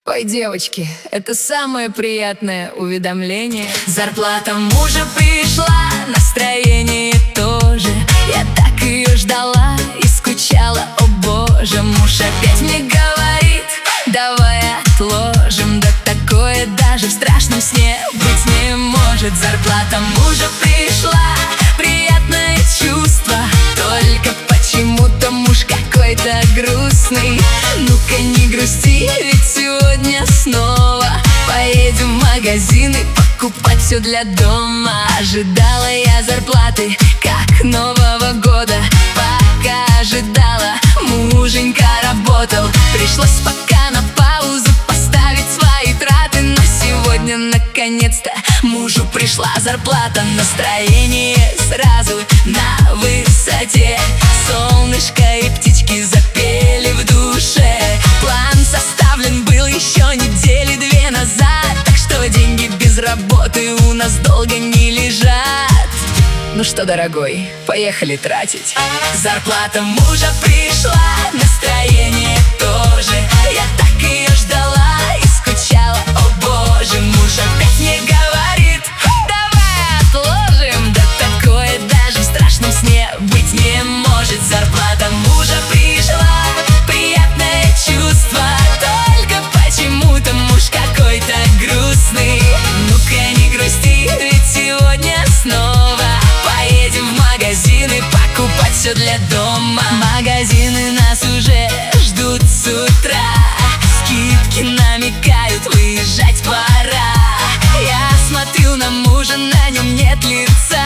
Ой, девочки, это самое приятное уведомление. Зарплата мужа пришла, настроение тоже. Я так ее ждала и скучала, о боже. Муж опять мне говорит: давай отложим. Да такое даже в страшном сне быть не может. Зарплата мужа пришла, приятное чувство. Только почему-то муж какой-то грустный. Ну-ка не грусти, ведь сегодня снова поедем в магазины покупать все для дома. Ожидала я зарплаты, как Нового года. Пока ожидала, муженька работал. Пришлось пока на паузу поставить свои траты. Но сегодня наконец-то мужу пришла зарплата. Настроение сразу на высоте. Солнышко и птички запели в душе. План составлен был еще недели две назад. Так что деньги без работы у нас долго не лежат. Ну что, дорогой, поехали тратить. Зарплата мужа пришла, настроение тоже. Я так ее ждала и скучала, о боже. Муж опять мне говорит: давай отложим. Да такое даже в страшном сне быть не может. Зарплата мужа пришла, приятное чувство. Только почему-то муж какой-то грустный. Ну-ка не грусти, ведь сегодня снова поедем в магазины покупать все для дома. Магазины нас уже ждут с утра. Скидки намекают, выезжать пора. Я смотрю на мужа, на нем нет лица.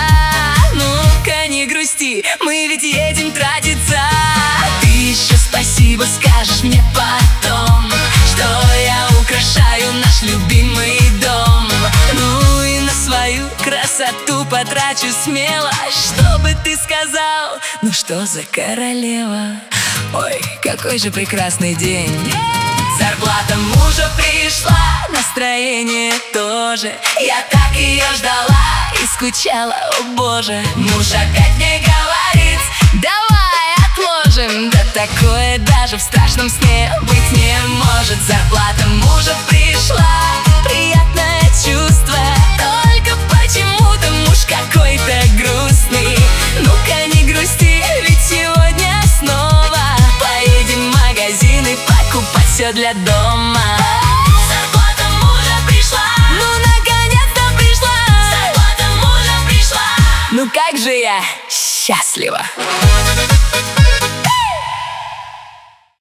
Ну-ка не грусти, мы ведь едем тратиться. Ты еще спасибо скажешь мне потом, что я украшаю наш любимый дом. Ну и на свою красоту потрачу смело. Что бы ты сказал? Ну что за королева? Ой, какой же прекрасный день. Зарплата мужа пришла, настроение тоже. Я так ее ждала и скучала, о боже. Муж опять мне говорит: давай отложим. Да такое даже в страшном сне быть не может. Зарплата мужа пришла, приятное чувство. Только почему-то муж какой-то грустный. Ну-ка не грусти, ведь сегодня снова поедем в магазины покупать все для дома. Зарплата мужа пришла, ну наконец-то пришла. Зарплата мужа пришла, ну как же я счастлива.